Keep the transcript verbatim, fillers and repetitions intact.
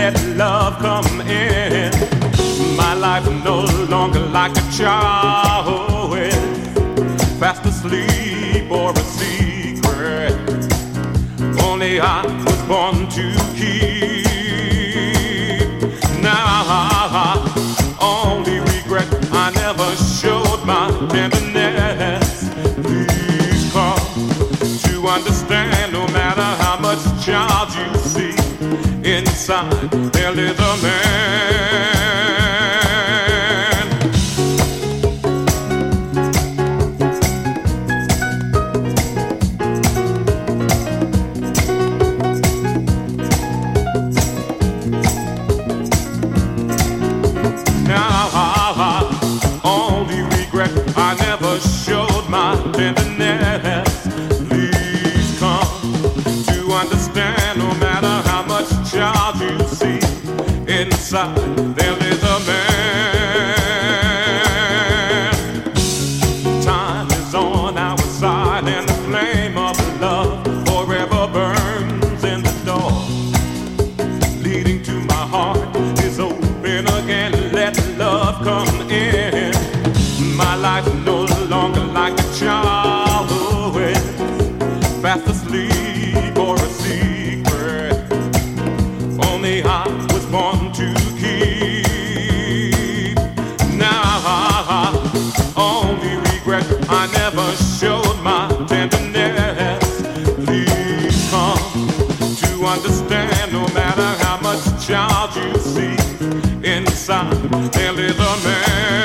let love come in. My life no longer like a child, fast asleep or a secret. Only I was born to keep. Now, only regret I never showed my tenderness. Please come to understand, no matter how much child you see, inside there lives a man. I never showed my tenderness. Please come to understand, no matter how much child you see, inside there is a man. Time is on our side, and the flame of love forever burns in the door. Leading to my heart is open again. Let love come in. My life no longer like a child, fast asleep or a secret. Only I was born to keep. Now, only regret I never showed my tenderness. Please come to understand, no matter how much child you see, inside there lives a man.